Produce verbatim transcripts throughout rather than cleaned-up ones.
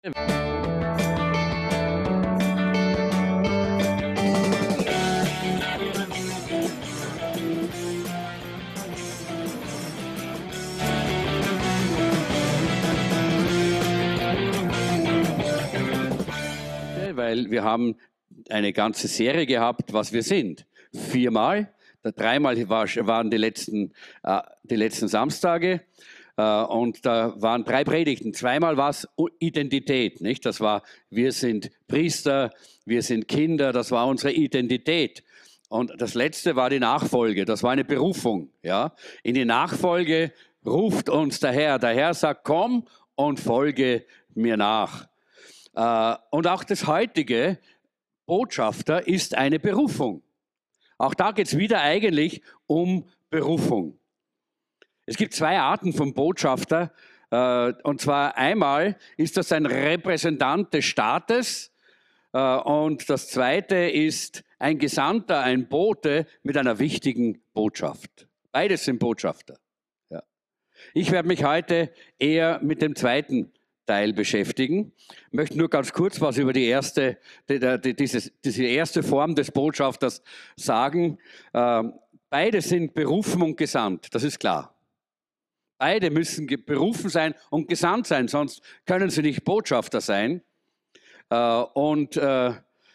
Weil wir haben eine ganze Serie gehabt, was wir sind. Viermal, dreimal war, waren die letzten, äh, die letzten Samstage äh, und da waren drei Predigten. Zweimal war es Identität, nicht? Das war, wir sind Priester, wir sind Kinder, das war unsere Identität. Und das letzte war die Nachfolge, das war eine Berufung. Ja? In die Nachfolge ruft uns der Herr. Der Herr sagt, komm und folge mir nach. Äh, und auch das heutige Botschafter ist eine Berufung. Auch da geht es wieder eigentlich um Berufung. Es gibt zwei Arten von Botschafter. Äh, und zwar einmal ist das ein Repräsentant des Staates äh, und das zweite ist ein Gesandter, ein Bote mit einer wichtigen Botschaft. Beides sind Botschafter. Ja. Ich werde mich heute eher mit dem zweiten Teil beschäftigen. Ich möchte nur ganz kurz was über die erste, die, die, dieses, diese erste Form des Botschafters sagen. Ähm, beide sind berufen und gesandt, das ist klar. Beide müssen berufen sein und gesandt sein, sonst können sie nicht Botschafter sein. Äh, und äh,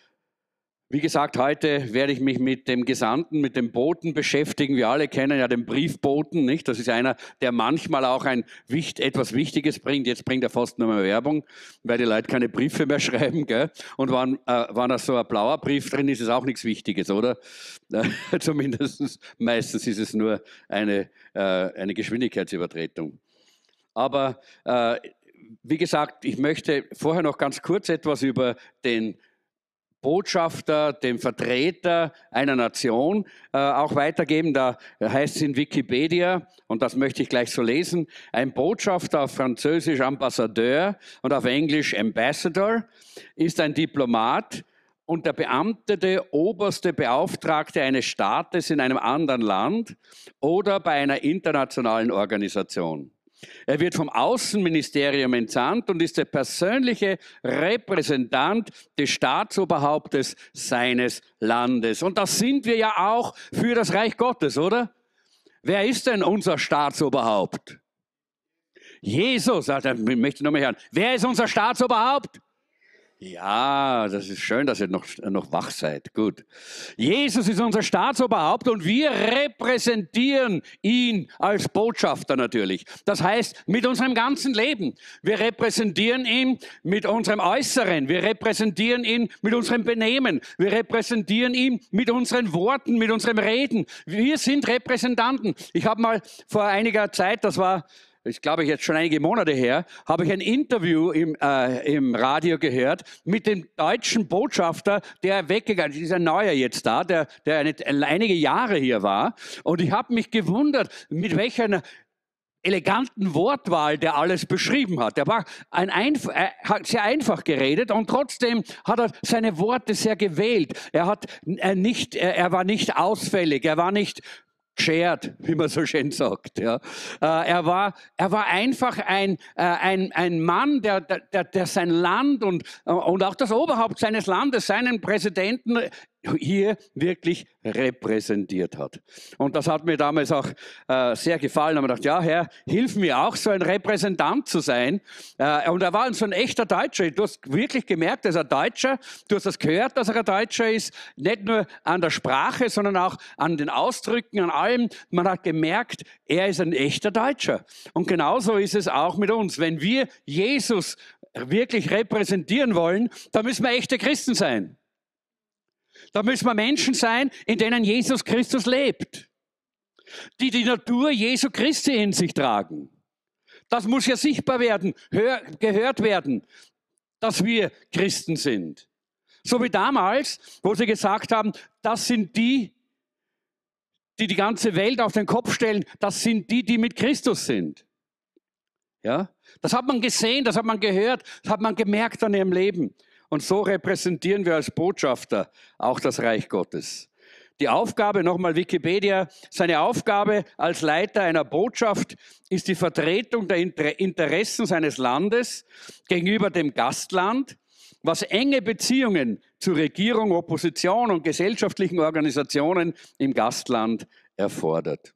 wie gesagt, heute werde ich mich mit dem Gesandten, mit dem Boten beschäftigen. Wir alle kennen ja den Briefboten, nicht? Das ist einer, der manchmal auch ein, etwas Wichtiges bringt. Jetzt bringt er fast nur mehr Werbung, weil die Leute keine Briefe mehr schreiben. Gell? Und wenn, äh, wenn da so ein blauer Brief drin ist, ist auch nichts Wichtiges, oder? Äh, zumindest meistens ist es nur eine, äh, eine Geschwindigkeitsübertretung. Aber äh, wie gesagt, ich möchte vorher noch ganz kurz etwas über den Botschafter, dem Vertreter einer Nation äh, auch weitergeben. Da heißt es in Wikipedia, und das möchte ich gleich so lesen, ein Botschafter, auf Französisch Ambassadeur und auf Englisch Ambassador, ist ein Diplomat und der beamtete oberste Beauftragte eines Staates in einem anderen Land oder bei einer internationalen Organisation. Er wird vom Außenministerium entsandt und ist der persönliche Repräsentant des Staatsoberhauptes seines Landes. Und das sind wir ja auch für das Reich Gottes, oder? Wer ist denn unser Staatsoberhaupt? Jesus, ich möchte nochmal hören. Wer ist unser Staatsoberhaupt? Ja, das ist schön, dass ihr noch, noch wach seid. Gut. Jesus ist unser Staatsoberhaupt und wir repräsentieren ihn als Botschafter natürlich. Das heißt, mit unserem ganzen Leben. Wir repräsentieren ihn mit unserem Äußeren. Wir repräsentieren ihn mit unserem Benehmen. Wir repräsentieren ihn mit unseren Worten, mit unserem Reden. Wir sind Repräsentanten. Ich habe mal vor einiger Zeit, das war... ich glaube, jetzt schon einige Monate her, habe ich ein Interview im, äh, im Radio gehört mit dem deutschen Botschafter, der weggegangen ist. Ist ein neuer jetzt da, der, der eine, einige Jahre hier war. Und ich habe mich gewundert, mit welcher eleganten Wortwahl der alles beschrieben hat. Er war ein einf er hat sehr einfach geredet und trotzdem hat er seine Worte sehr gewählt. Er, hat, er, nicht, er, er war nicht ausfällig, er war nicht geschert, wie man so schön sagt. Ja. Äh, er, war, er war einfach ein, äh, ein, ein Mann, der, der, der sein Land und, und auch das Oberhaupt seines Landes, seinen Präsidenten hier wirklich repräsentiert hat. Und das hat mir damals auch äh, sehr gefallen. Da habe ich gedacht, ja Herr, hilf mir auch, so ein Repräsentant zu sein. Äh, und er war so ein echter Deutscher. Du hast wirklich gemerkt, er ist ein Deutscher. Du hast das gehört, dass er ein Deutscher ist. Nicht nur an der Sprache, sondern auch an den Ausdrücken, an allem. Man hat gemerkt, er ist ein echter Deutscher. Und genauso ist es auch mit uns. Wenn wir Jesus wirklich repräsentieren wollen, dann müssen wir echte Christen sein. Da müssen wir Menschen sein, in denen Jesus Christus lebt, die die Natur Jesu Christi in sich tragen. Das muss ja sichtbar werden, hör, gehört werden, dass wir Christen sind. So wie damals, wo sie gesagt haben, das sind die, die die ganze Welt auf den Kopf stellen, das sind die, die mit Christus sind. Ja? Das hat man gesehen, das hat man gehört, das hat man gemerkt an ihrem Leben. Und so repräsentieren wir als Botschafter auch das Reich Gottes. Die Aufgabe, nochmal Wikipedia, seine Aufgabe als Leiter einer Botschaft ist die Vertretung der Interessen seines Landes gegenüber dem Gastland, was enge Beziehungen zu Regierung, Opposition und gesellschaftlichen Organisationen im Gastland erfordert.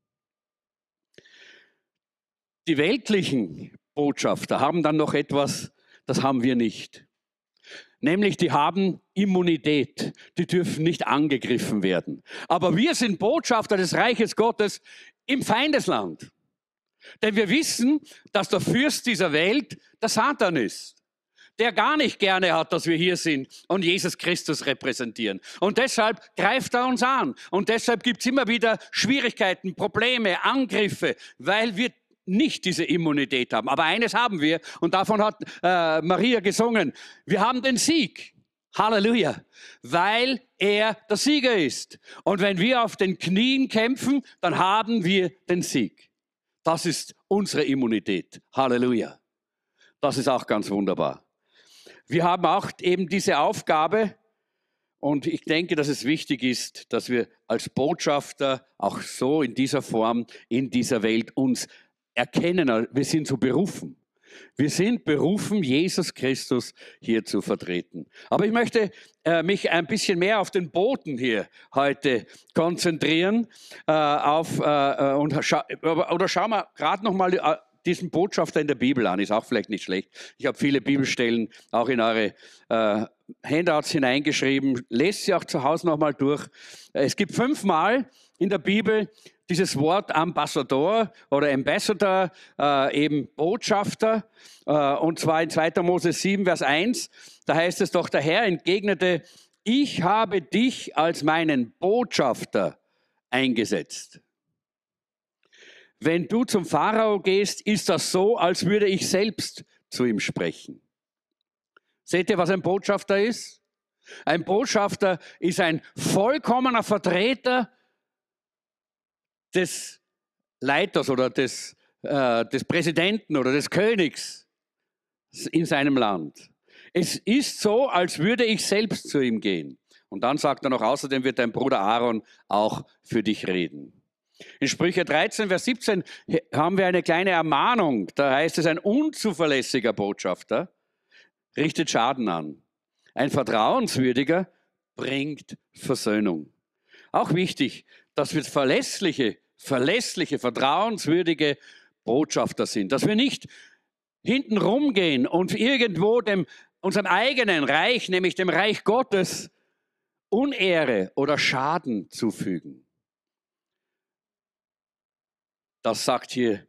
Die weltlichen Botschafter haben dann noch etwas, das haben wir nicht. Nämlich, die haben Immunität, die dürfen nicht angegriffen werden. Aber wir sind Botschafter des Reiches Gottes im Feindesland. Denn wir wissen, dass der Fürst dieser Welt der Satan ist, der gar nicht gerne hat, dass wir hier sind und Jesus Christus repräsentieren. Und deshalb greift er uns an. Und deshalb gibt es immer wieder Schwierigkeiten, Probleme, Angriffe, weil wir nicht diese Immunität haben. Aber eines haben wir, und davon hat äh, Maria gesungen, wir haben den Sieg. Halleluja. Weil er der Sieger ist. Und wenn wir auf den Knien kämpfen, dann haben wir den Sieg. Das ist unsere Immunität. Halleluja. Das ist auch ganz wunderbar. Wir haben auch eben diese Aufgabe, und ich denke, dass es wichtig ist, dass wir als Botschafter auch so in dieser Form in dieser Welt uns erkennen. Wir sind so berufen. Wir sind berufen, Jesus Christus hier zu vertreten. Aber ich möchte äh, mich ein bisschen mehr auf den Boten hier heute konzentrieren. Äh, auf, äh, und scha oder schauen wir gerade nochmal äh, diesen Botschafter in der Bibel an. Ist auch vielleicht nicht schlecht. Ich habe viele Bibelstellen auch in eure äh, Handouts hineingeschrieben. Lest sie auch zu Hause nochmal durch. Es gibt fünfmal in der Bibel dieses Wort Ambassador oder Ambassador, äh, eben Botschafter, äh, und zwar in zweiter Mose sieben, Vers eins, da heißt es doch, der Herr entgegnete, ich habe dich als meinen Botschafter eingesetzt. Wenn du zum Pharao gehst, ist das so, als würde ich selbst zu ihm sprechen. Seht ihr, was ein Botschafter ist? Ein Botschafter ist ein vollkommener Vertreter des Leiters oder des, äh, des Präsidenten oder des Königs in seinem Land. Es ist so, als würde ich selbst zu ihm gehen. Und dann sagt er noch, außerdem wird dein Bruder Aaron auch für dich reden. In Sprüche dreizehn, Vers siebzehn haben wir eine kleine Ermahnung. Da heißt es, ein unzuverlässiger Botschafter richtet Schaden an. Ein vertrauenswürdiger bringt Versöhnung. Auch wichtig, dass wir verlässliche, verlässliche, vertrauenswürdige Botschafter sind. Dass wir nicht hinten rumgehen und irgendwo dem, unserem eigenen Reich, nämlich dem Reich Gottes, Unehre oder Schaden zufügen. Das sagt hier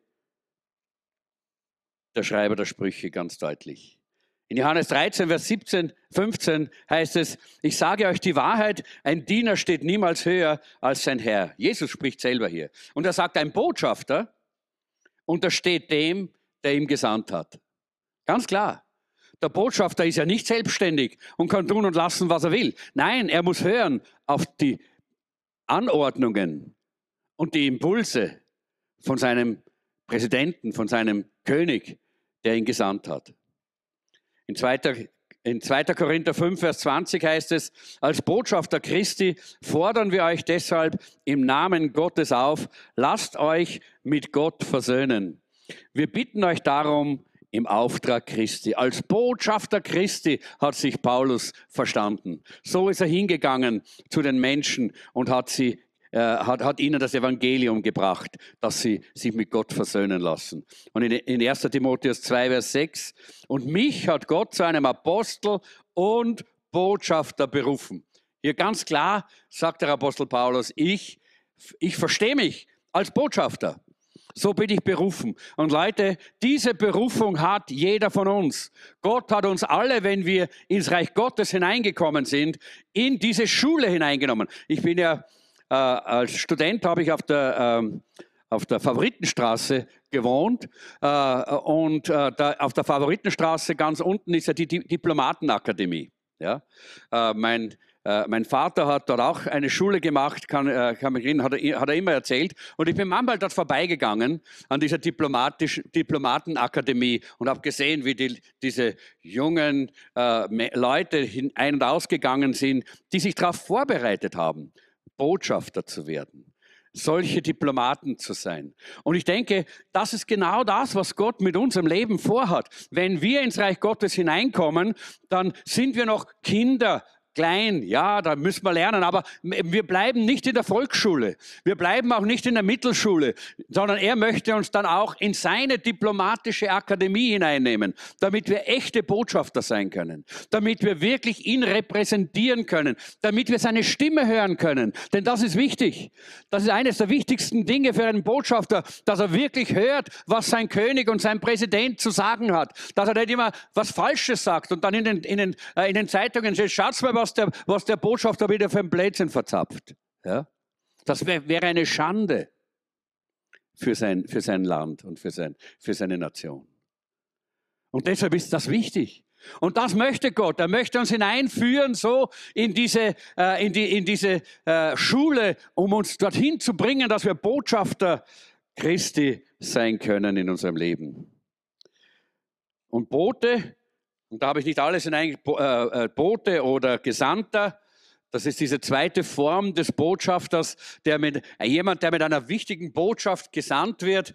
der Schreiber der Sprüche ganz deutlich. In Johannes dreizehn, Vers siebzehn, fünfzehn heißt es, ich sage euch die Wahrheit, ein Diener steht niemals höher als sein Herr. Jesus spricht selber hier. Und er sagt, ein Botschafter untersteht dem, der ihm gesandt hat. Ganz klar. Der Botschafter ist ja nicht selbstständig und kann tun und lassen, was er will. Nein, er muss hören auf die Anordnungen und die Impulse von seinem Präsidenten, von seinem König, der ihn gesandt hat. In zweiter In zweiter Korinther fünf, Vers zwanzig heißt es, als Botschafter Christi fordern wir euch deshalb im Namen Gottes auf, lasst euch mit Gott versöhnen. Wir bitten euch darum im Auftrag Christi. Als Botschafter Christi hat sich Paulus verstanden. So ist er hingegangen zu den Menschen und hat sie äh, hat, hat ihnen das Evangelium gebracht, dass sie sich mit Gott versöhnen lassen. Und in, in erster Timotheus zwei, Vers sechs, und mich hat Gott zu einem Apostel und Botschafter berufen. Hier ganz klar sagt der Apostel Paulus, ich, ich verstehe mich als Botschafter. So bin ich berufen. Und Leute, diese Berufung hat jeder von uns. Gott hat uns alle, wenn wir ins Reich Gottes hineingekommen sind, in diese Schule hineingenommen. Ich bin ja, äh, als Student habe ich auf der, ähm, auf der Favoritenstraße gewohnt. Äh, und äh, da, auf der Favoritenstraße ganz unten ist ja die Di- Diplomatenakademie. Ja? Äh, mein Mein Vater hat dort auch eine Schule gemacht, kann, kann mich erinnern, hat, er, hat er immer erzählt. Und ich bin manchmal dort vorbeigegangen an dieser Diplomatisch, Diplomatenakademie und habe gesehen, wie die, diese jungen äh, Leute hin, ein- und ausgegangen sind, die sich darauf vorbereitet haben. Botschafter zu werden, solche Diplomaten zu sein. Und ich denke, das ist genau das, was Gott mit unserem Leben vorhat. Wenn wir ins Reich Gottes hineinkommen, dann sind wir noch Kinder, klein, ja, da müssen wir lernen, aber wir bleiben nicht in der Volksschule, wir bleiben auch nicht in der Mittelschule, sondern er möchte uns dann auch in seine diplomatische Akademie hineinnehmen, damit wir echte Botschafter sein können, damit wir wirklich ihn repräsentieren können, damit wir seine Stimme hören können, denn das ist wichtig. Das ist eines der wichtigsten Dinge für einen Botschafter, dass er wirklich hört, was sein König und sein Präsident zu sagen hat, dass er nicht immer was Falsches sagt und dann in den, in den, äh, in den Zeitungen steht, schaut's mal, was Was der, was der Botschafter wieder für ein Blödsinn verzapft. Ja? Das wär, wäre eine Schande für sein, für sein Land und für, sein, für seine Nation. Und deshalb ist das wichtig. Und das möchte Gott. Er möchte uns hineinführen so in diese, äh, in die, in diese äh, Schule, um uns dorthin zu bringen, dass wir Botschafter Christi sein können in unserem Leben. Und Bote, und da habe ich nicht alles in ein äh, Bote oder Gesandter. Das ist diese zweite Form des Botschafters, der mit, äh, jemand, der mit einer wichtigen Botschaft gesandt wird.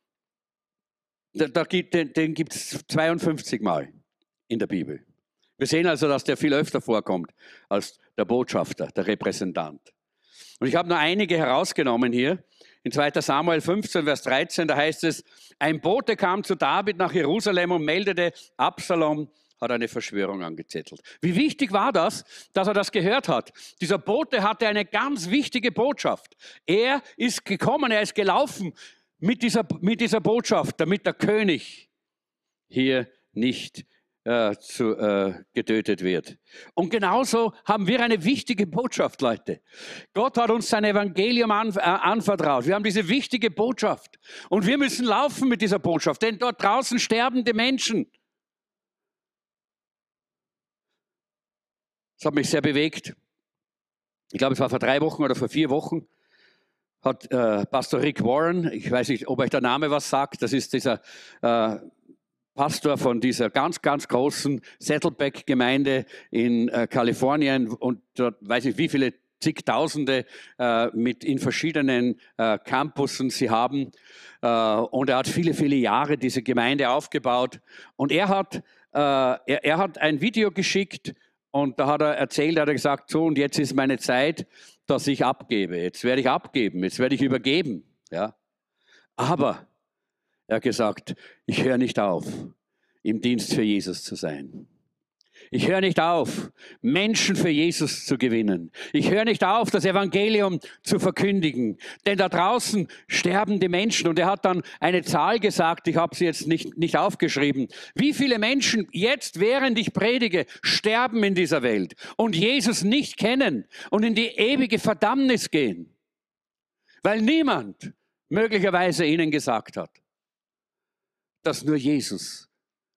Da, da gibt, den den gibt es zweiundfünfzig Mal in der Bibel. Wir sehen also, dass der viel öfter vorkommt als der Botschafter, der Repräsentant. Und ich habe nur einige herausgenommen hier. In zweiter Samuel fünfzehn, Vers dreizehn, da heißt es, ein Bote kam zu David nach Jerusalem und meldete, Absalom hat eine Verschwörung angezettelt. Wie wichtig war das, dass er das gehört hat? Dieser Bote hatte eine ganz wichtige Botschaft. Er ist gekommen, er ist gelaufen mit dieser, mit dieser Botschaft, damit der König hier nicht äh, zu, äh, getötet wird. Und genauso haben wir eine wichtige Botschaft, Leute. Gott hat uns sein Evangelium an, äh, anvertraut. Wir haben diese wichtige Botschaft. Und wir müssen laufen mit dieser Botschaft, denn dort draußen sterben die Menschen. Das hat mich sehr bewegt. Ich glaube, es war vor drei Wochen oder vor vier Wochen, hat äh, Pastor Rick Warren, ich weiß nicht, ob euch der Name was sagt, das ist dieser äh, Pastor von dieser ganz, ganz großen Saddleback-Gemeinde in äh, Kalifornien und dort weiß ich, wie viele zigtausende äh, mit in verschiedenen äh, Campussen sie haben. Äh, und er hat viele, viele Jahre diese Gemeinde aufgebaut. Und er hat, äh, er, er hat ein Video geschickt und da hat er erzählt, hat er gesagt, so und jetzt ist meine Zeit, dass ich abgebe. Jetzt werde ich abgeben, jetzt werde ich übergeben. Ja? Aber er hat gesagt, ich höre nicht auf, im Dienst für Jesus zu sein. Ich höre nicht auf, Menschen für Jesus zu gewinnen. Ich höre nicht auf, das Evangelium zu verkündigen. Denn da draußen sterben die Menschen. Und er hat dann eine Zahl gesagt, ich habe sie jetzt nicht, nicht aufgeschrieben. Wie viele Menschen jetzt, während ich predige, sterben in dieser Welt und Jesus nicht kennen und in die ewige Verdammnis gehen? Weil niemand möglicherweise ihnen gesagt hat, dass nur Jesus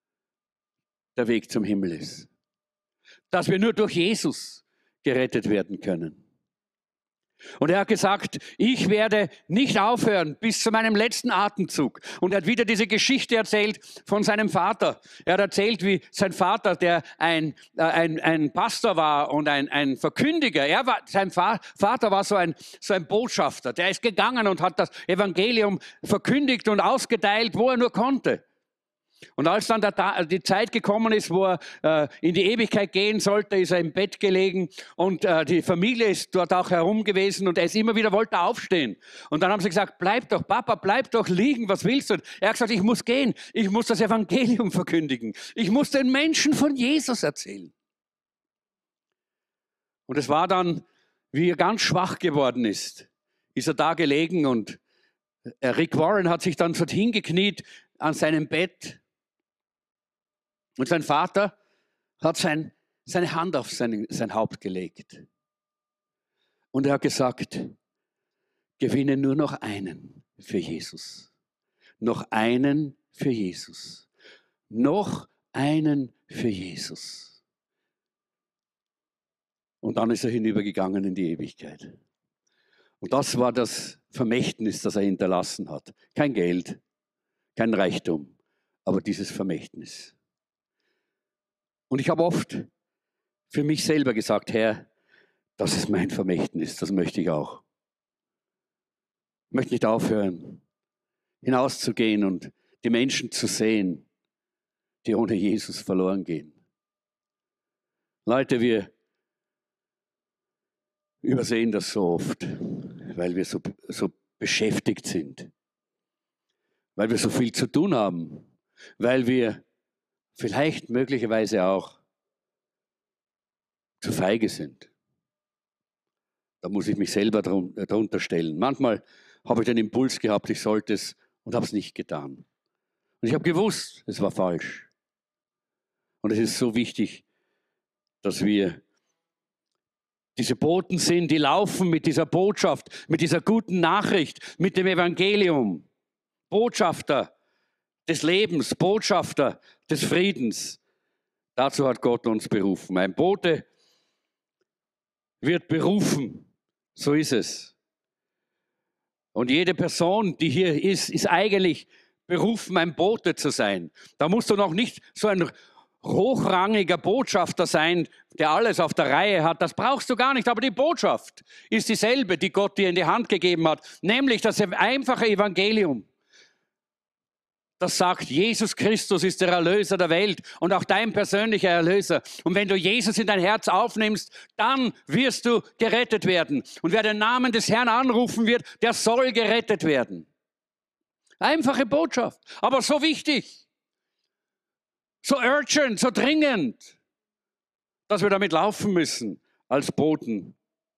der Weg zum Himmel ist. Dass wir nur durch Jesus gerettet werden können. Und er hat gesagt, ich werde nicht aufhören bis zu meinem letzten Atemzug. Und er hat wieder diese Geschichte erzählt von seinem Vater. Er hat erzählt, wie sein Vater, der ein, äh, ein, ein Pastor war und ein, ein Verkündiger, er war, sein Va- Vater war so ein, so ein Botschafter. Der ist gegangen und hat das Evangelium verkündigt und ausgeteilt, wo er nur konnte. Und als dann der, die Zeit gekommen ist, wo er äh, in die Ewigkeit gehen sollte, ist er im Bett gelegen und äh, die Familie ist dort auch herum gewesen und er ist immer wieder, wollte aufstehen. Und dann haben sie gesagt, bleib doch, Papa, bleib doch liegen, was willst du? Er hat gesagt, ich muss gehen, ich muss das Evangelium verkündigen, ich muss den Menschen von Jesus erzählen. Und es war dann, wie er ganz schwach geworden ist, ist er da gelegen und Rick Warren hat sich dann dorthin gekniet an seinem Bett. Und sein Vater hat sein, seine Hand auf sein, sein Haupt gelegt. Und er hat gesagt, gewinne nur noch einen für Jesus. Noch einen für Jesus. Noch einen für Jesus. Und dann ist er hinübergegangen in die Ewigkeit. Und das war das Vermächtnis, das er hinterlassen hat. Kein Geld, kein Reichtum, aber dieses Vermächtnis. Und ich habe oft für mich selber gesagt, Herr, Das ist mein Vermächtnis, das möchte ich auch. Ich möchte nicht aufhören, hinauszugehen und die Menschen zu sehen, die ohne Jesus verloren gehen. Leute, wir übersehen das so oft, weil wir so, so beschäftigt sind, weil wir so viel zu tun haben, weil wir vielleicht möglicherweise auch zu feige sind. Da muss ich mich selber darunter stellen. Manchmal habe ich den Impuls gehabt, ich sollte es und habe es nicht getan. Und ich habe gewusst, es war falsch. Und es ist so wichtig, dass wir diese Boten sind, die laufen mit dieser Botschaft, mit dieser guten Nachricht, mit dem Evangelium. Botschafter des Lebens, Botschafter des Friedens. Dazu hat Gott uns berufen. Ein Bote wird berufen. So ist es. Und jede Person, die hier ist, ist eigentlich berufen, ein Bote zu sein. Da musst du noch nicht so ein hochrangiger Botschafter sein, der alles auf der Reihe hat. Das brauchst du gar nicht. Aber die Botschaft ist dieselbe, die Gott dir in die Hand gegeben hat. Nämlich das einfache Evangelium. Das sagt, Jesus Christus ist der Erlöser der Welt und auch dein persönlicher Erlöser. Und wenn du Jesus in dein Herz aufnimmst, dann wirst du gerettet werden. Und wer den Namen des Herrn anrufen wird, der soll gerettet werden. Einfache Botschaft, aber so wichtig, so urgent, so dringend, dass wir damit laufen müssen als Boten.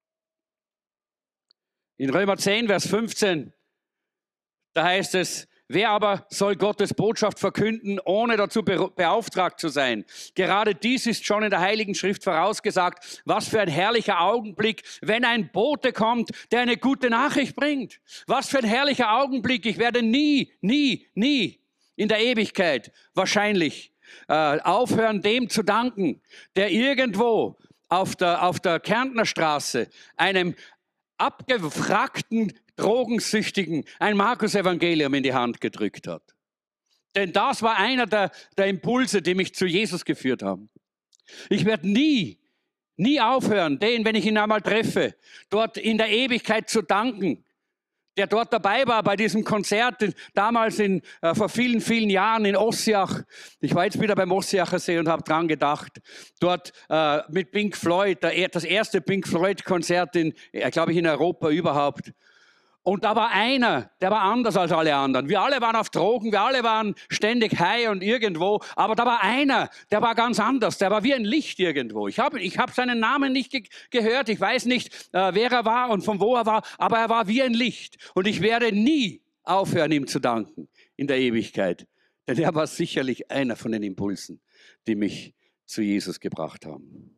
In Römer zehn, Vers fünfzehn, da heißt es, wer aber soll Gottes Botschaft verkünden, ohne dazu beauftragt zu sein? Gerade dies ist schon in der Heiligen Schrift vorausgesagt. Was für ein herrlicher Augenblick, wenn ein Bote kommt, der eine gute Nachricht bringt. Was für ein herrlicher Augenblick. Ich werde nie, nie, nie in der Ewigkeit wahrscheinlich äh, aufhören, dem zu danken, der irgendwo auf der, auf der Kärntner Straße einem abgewrackten Drogensüchtigen ein Markus-Evangelium in die Hand gedrückt hat. Denn das war einer der, der Impulse, die mich zu Jesus geführt haben. Ich werde nie, nie aufhören, den, wenn ich ihn einmal treffe, dort in der Ewigkeit zu danken, der dort dabei war bei diesem Konzert, damals in, äh, vor vielen, vielen Jahren in Ossiach. Ich war jetzt wieder beim Ossiacher See und habe dran gedacht. Dort äh, mit Pink Floyd, der, das erste Pink Floyd-Konzert, in, äh, glaube ich, in Europa überhaupt. Und da war einer, der war anders als alle anderen. Wir alle waren auf Drogen, wir alle waren ständig high und irgendwo. Aber da war einer, der war ganz anders. Der war wie ein Licht irgendwo. Ich habe ich hab seinen Namen nicht ge gehört. Ich weiß nicht, äh, wer er war und von wo er war. Aber er war wie ein Licht. Und ich werde nie aufhören, ihm zu danken in der Ewigkeit. Denn er war sicherlich einer von den Impulsen, die mich zu Jesus gebracht haben.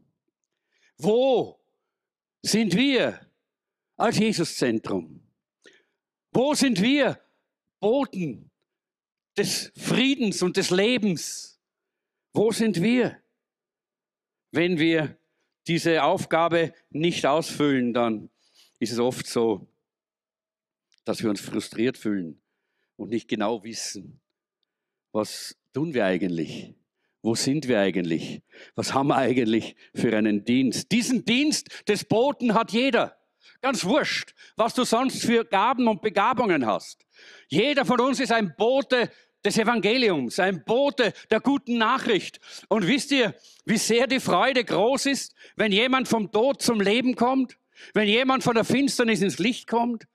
Wo sind wir als Jesuszentrum? Wo sind wir, Boten des Friedens und des Lebens? Wo sind wir? Wenn wir diese Aufgabe nicht ausfüllen, dann ist es oft so, dass wir uns frustriert fühlen und nicht genau wissen, was tun wir eigentlich? Wo sind wir eigentlich? Was haben wir eigentlich für einen Dienst? Diesen Dienst des Boten hat jeder. Ganz wurscht, was du sonst für Gaben und Begabungen hast. Jeder von uns ist ein Bote des Evangeliums, ein Bote der guten Nachricht. Und wisst ihr, wie sehr die Freude groß ist, wenn jemand vom Tod zum Leben kommt? Wenn jemand von der Finsternis ins Licht kommt?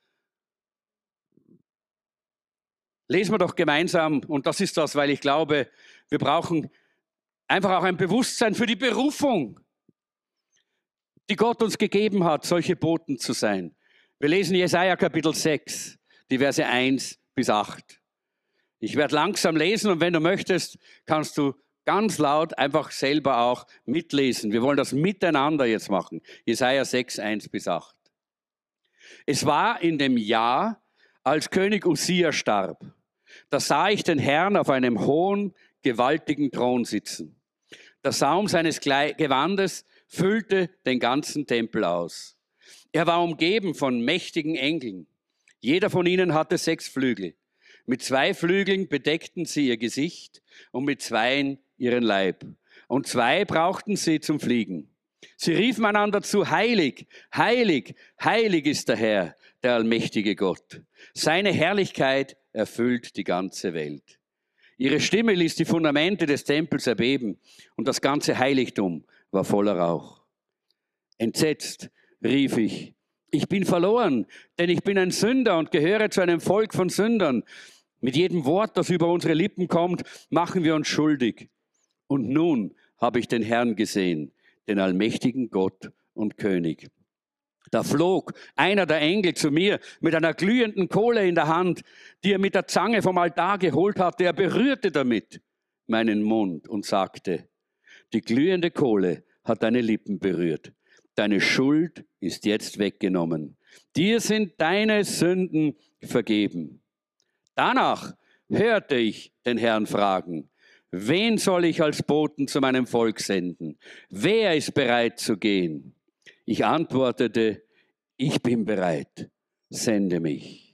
Lesen wir doch gemeinsam, und das ist das, weil ich glaube, wir brauchen einfach auch ein Bewusstsein für die Berufung, die Gott uns gegeben hat, solche Boten zu sein. Wir lesen Jesaja Kapitel sechs, die Verse eins bis acht. Ich werde langsam lesen und wenn du möchtest, kannst du ganz laut einfach selber auch mitlesen. Wir wollen das miteinander jetzt machen. Jesaja sechs, eins bis acht. Es war in dem Jahr, als König Usia starb. Da sah ich den Herrn auf einem hohen, gewaltigen Thron sitzen. Der Saum seines Gewandes füllte den ganzen Tempel aus. Er war umgeben von mächtigen Engeln. Jeder von ihnen hatte sechs Flügel. Mit zwei Flügeln bedeckten sie ihr Gesicht und mit zweien ihren Leib. Und zwei brauchten sie zum Fliegen. Sie riefen einander zu, heilig, heilig, heilig ist der Herr, der allmächtige Gott. Seine Herrlichkeit erfüllt die ganze Welt. Ihre Stimme ließ die Fundamente des Tempels erbeben und das ganze Heiligtum war voller Rauch. Entsetzt rief ich, ich bin verloren, denn ich bin ein Sünder und gehöre zu einem Volk von Sündern. Mit jedem Wort, das über unsere Lippen kommt, machen wir uns schuldig. Und nun habe ich den Herrn gesehen, den allmächtigen Gott und König. Da flog einer der Engel zu mir mit einer glühenden Kohle in der Hand, die er mit der Zange vom Altar geholt hatte. Er berührte damit meinen Mund und sagte, die glühende Kohle hat deine Lippen berührt. Deine Schuld ist jetzt weggenommen. Dir sind deine Sünden vergeben. Danach hörte ich den Herrn fragen, wen soll ich als Boten zu meinem Volk senden? Wer ist bereit zu gehen? Ich antwortete, ich bin bereit, sende mich.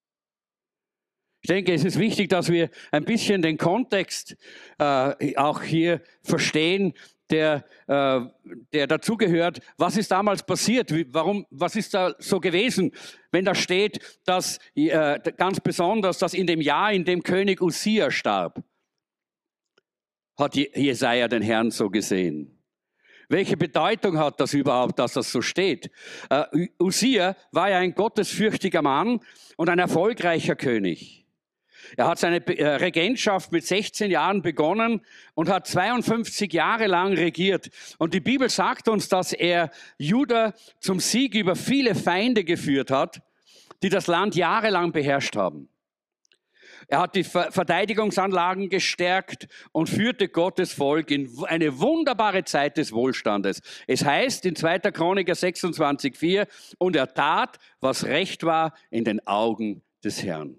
Ich denke, es ist wichtig, dass wir ein bisschen den Kontext äh, auch hier verstehen, der, äh, der dazugehört. Was ist damals passiert? Wie, warum, was ist da so gewesen, wenn da steht, dass äh, ganz besonders, dass in dem Jahr, in dem König Usia starb, hat Jesaja den Herrn so gesehen. Welche Bedeutung hat das überhaupt, dass das so steht? Uh, Usia war ja ein gottesfürchtiger Mann und ein erfolgreicher König. Er hat seine Regentschaft mit sechzehn Jahren begonnen und hat zweiundfünfzig Jahre lang regiert. Und die Bibel sagt uns, dass er Juda zum Sieg über viele Feinde geführt hat, die das Land jahrelang beherrscht haben. Er hat die Verteidigungsanlagen gestärkt und führte Gottes Volk in eine wunderbare Zeit des Wohlstandes. Es heißt in zweiter Chroniker sechsundzwanzig vier, und er tat, was recht war in den Augen des Herrn.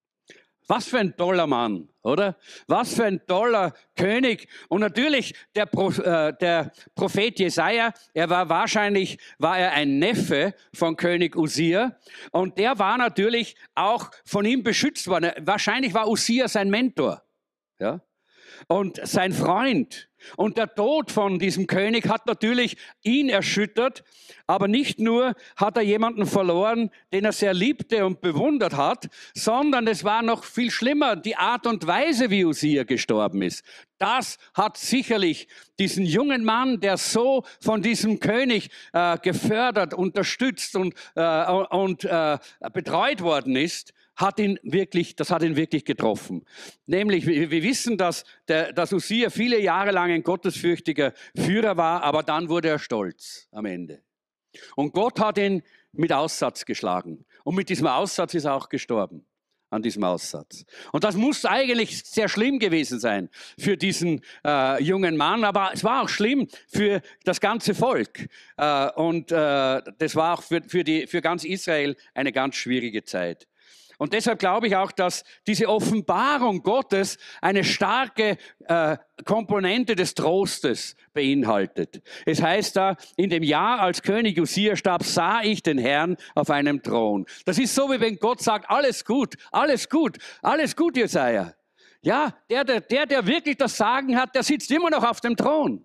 Was für ein toller Mann, oder? Was für ein toller König. Und natürlich der, Pro, äh, der Prophet Jesaja, er war wahrscheinlich, war er ein Neffe von König Usia. Und der war natürlich auch von ihm beschützt worden. Wahrscheinlich war Usia sein Mentor, ja? Und sein Freund. Und der Tod von diesem König hat natürlich ihn erschüttert, aber nicht nur hat er jemanden verloren, den er sehr liebte und bewundert hat, sondern es war noch viel schlimmer, die Art und Weise, wie Usia gestorben ist. Das hat sicherlich diesen jungen Mann, der so von diesem König äh, gefördert, unterstützt und, äh, und äh, betreut worden ist, hat ihn wirklich, das hat ihn wirklich getroffen. Nämlich, wir, wir wissen, dass, der, dass Usia viele Jahre lang ein gottesfürchtiger Führer war, aber dann wurde er stolz am Ende. Und Gott hat ihn mit Aussatz geschlagen. Und mit diesem Aussatz ist er auch gestorben, an diesem Aussatz. Und das muss eigentlich sehr schlimm gewesen sein für diesen äh, jungen Mann, aber es war auch schlimm für das ganze Volk. Äh, und äh, das war auch für, für, die, für ganz Israel eine ganz schwierige Zeit. Und deshalb glaube ich auch, dass diese Offenbarung Gottes eine starke äh, Komponente des Trostes beinhaltet. Es heißt da, in dem Jahr, als König Usia starb, sah ich den Herrn auf einem Thron. Das ist so, wie wenn Gott sagt, alles gut, alles gut, alles gut, Jesaja. Ja, der, der, der, der wirklich das Sagen hat, der sitzt immer noch auf dem Thron.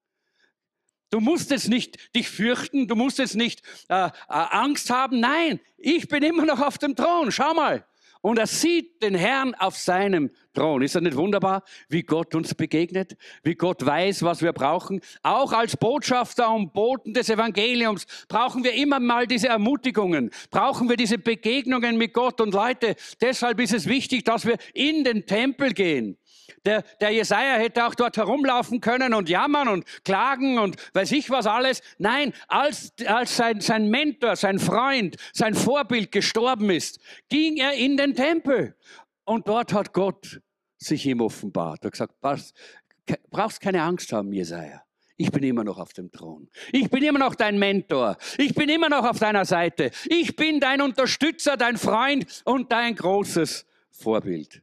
Du musst jetzt nicht dich fürchten, du musst jetzt nicht äh, äh, Angst haben. Nein, ich bin immer noch auf dem Thron. Schau mal. Und er sieht den Herrn auf seinem Thron. Ist das nicht wunderbar, wie Gott uns begegnet? Wie Gott weiß, was wir brauchen? Auch als Botschafter und Boten des Evangeliums brauchen wir immer mal diese Ermutigungen. Brauchen wir diese Begegnungen mit Gott. Und Leute, deshalb ist es wichtig, dass wir in den Tempel gehen. Der, der Jesaja hätte auch dort herumlaufen können und jammern und klagen und weiß ich was alles. Nein, als, als sein, sein Mentor, sein Freund, sein Vorbild gestorben ist, ging er in den Tempel. Und dort hat Gott sich ihm offenbart. Er hat gesagt, was, brauchst keine Angst haben, Jesaja. Ich bin immer noch auf dem Thron. Ich bin immer noch dein Mentor. Ich bin immer noch auf deiner Seite. Ich bin dein Unterstützer, dein Freund und dein großes Vorbild.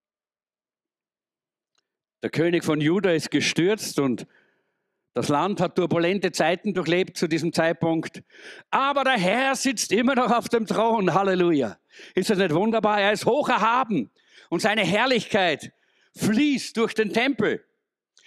Der König von Juda ist gestürzt und das Land hat turbulente Zeiten durchlebt zu diesem Zeitpunkt. Aber der Herr sitzt immer noch auf dem Thron. Halleluja. Ist das nicht wunderbar? Er ist hoch erhaben und seine Herrlichkeit fließt durch den Tempel.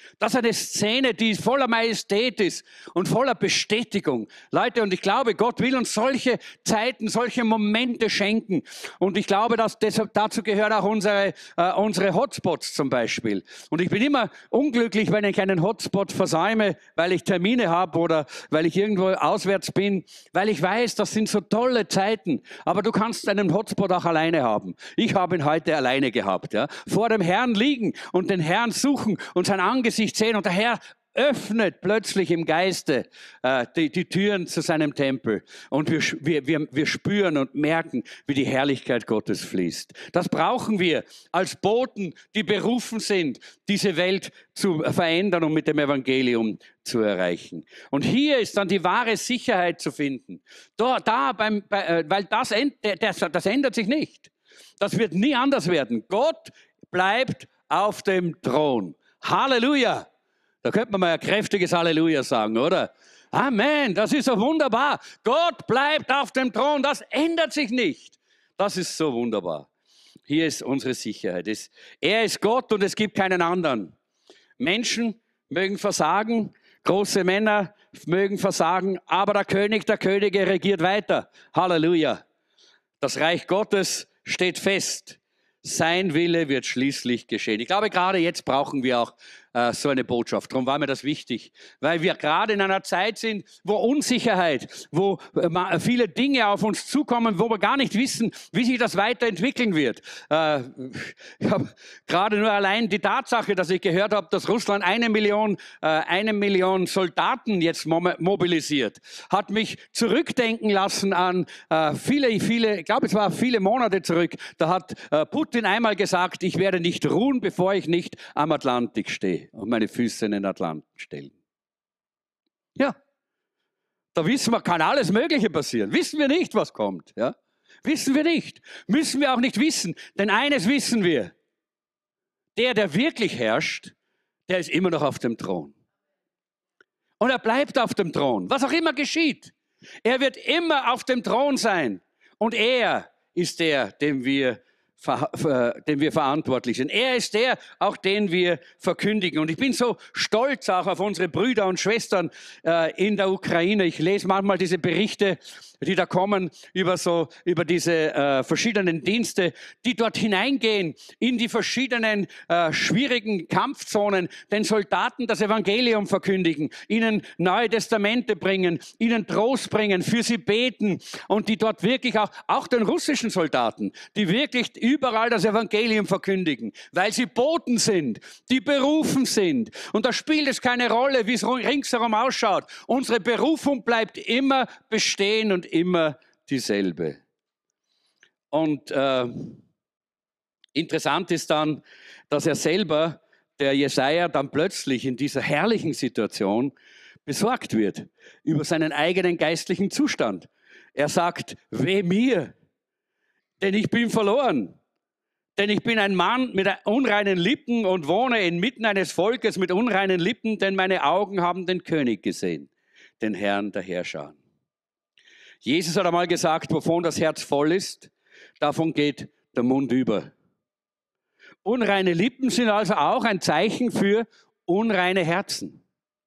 Das ist eine Szene, die voller Majestät ist und voller Bestätigung. Leute, und ich glaube, Gott will uns solche Zeiten, solche Momente schenken. Und ich glaube, dass deshalb, dazu gehören auch unsere, äh, unsere Hotspots zum Beispiel. Und ich bin immer unglücklich, wenn ich einen Hotspot versäume, weil ich Termine habe oder weil ich irgendwo auswärts bin, weil ich weiß, das sind so tolle Zeiten. Aber du kannst einen Hotspot auch alleine haben. Ich habe ihn heute alleine gehabt. Ja? Vor dem Herrn liegen und den Herrn suchen und sein Angesicht sehen, und der Herr öffnet plötzlich im Geiste äh, die, die Türen zu seinem Tempel, und wir, wir, wir, wir spüren und merken, wie die Herrlichkeit Gottes fließt. Das brauchen wir als Boten, die berufen sind, diese Welt zu verändern und mit dem Evangelium zu erreichen. Und hier ist dann die wahre Sicherheit zu finden. Da, da beim, bei, äh, weil das, das, das ändert sich nicht. Das wird nie anders werden. Gott bleibt auf dem Thron. Halleluja! Da könnte man mal ein kräftiges Halleluja sagen, oder? Amen, das ist so wunderbar. Gott bleibt auf dem Thron, das ändert sich nicht. Das ist so wunderbar. Hier ist unsere Sicherheit. Er ist Gott und es gibt keinen anderen. Menschen mögen versagen, große Männer mögen versagen, aber der König der Könige regiert weiter. Halleluja. Das Reich Gottes steht fest. Sein Wille wird schließlich geschehen. Ich glaube, gerade jetzt brauchen wir auch äh, so eine Botschaft. Darum war mir das wichtig, weil wir gerade in einer Zeit sind, wo Unsicherheit, wo äh, viele Dinge auf uns zukommen, wo wir gar nicht wissen, wie sich das weiterentwickeln wird. Äh, ich habe gerade nur allein die Tatsache, dass ich gehört habe, dass Russland eine Million, äh, eine Million Soldaten jetzt mobilisiert, hat mich zurückdenken lassen an äh, viele, viele, ich glaube, es war viele Monate zurück. Da hat äh, Putin einmal gesagt, ich werde nicht ruhen, bevor ich nicht am Atlantik stehe und meine Füße in den Atlantik stellen. Ja, da wissen wir, kann alles Mögliche passieren. Wissen wir nicht, was kommt. Ja? Wissen wir nicht. Müssen wir auch nicht wissen. Denn eines wissen wir. Der, der wirklich herrscht, der ist immer noch auf dem Thron. Und er bleibt auf dem Thron, was auch immer geschieht. Er wird immer auf dem Thron sein. Und er ist der, dem wir dem wir verantwortlich sind. Er ist der, auch den wir verkündigen. Und ich bin so stolz auch auf unsere Brüder und Schwestern äh, in der Ukraine. Ich lese manchmal diese Berichte, die da kommen über so über diese äh, verschiedenen Dienste, die dort hineingehen in die verschiedenen äh, schwierigen Kampfzonen, den Soldaten das Evangelium verkündigen, ihnen neue Testamente bringen, ihnen Trost bringen, für sie beten, und die dort wirklich auch auch den russischen Soldaten, die wirklich überall das Evangelium verkündigen, weil sie Boten sind, die berufen sind. Und da spielt es keine Rolle, wie es ringsherum ausschaut. Unsere Berufung bleibt immer bestehen und immer dieselbe. Und äh, interessant ist dann, dass er selber, der Jesaja, dann plötzlich in dieser herrlichen Situation besorgt wird über seinen eigenen geistlichen Zustand. Er sagt, weh mir, denn ich bin verloren. Denn ich bin ein Mann mit unreinen Lippen und wohne inmitten eines Volkes mit unreinen Lippen, denn meine Augen haben den König gesehen, den Herrn der Herrscher. Jesus hat einmal gesagt, wovon das Herz voll ist, davon geht der Mund über. Unreine Lippen sind also auch ein Zeichen für unreine Herzen.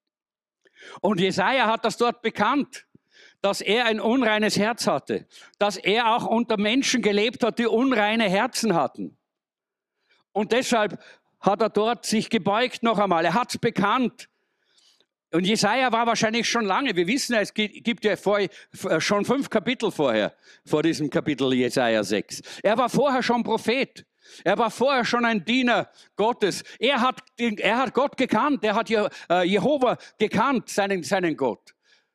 Und Jesaja hat das dort bekannt, dass er ein unreines Herz hatte, dass er auch unter Menschen gelebt hat, die unreine Herzen hatten. Und deshalb hat er dort sich gebeugt noch einmal. Er hat es bekannt. Und Jesaja war wahrscheinlich schon lange. Wir wissen, es gibt ja vor, schon fünf Kapitel vorher, vor diesem Kapitel Jesaja sechs. Er war vorher schon Prophet. Er war vorher schon ein Diener Gottes. Er hat, er hat Gott gekannt. Er hat Jehova gekannt, seinen, seinen Gott.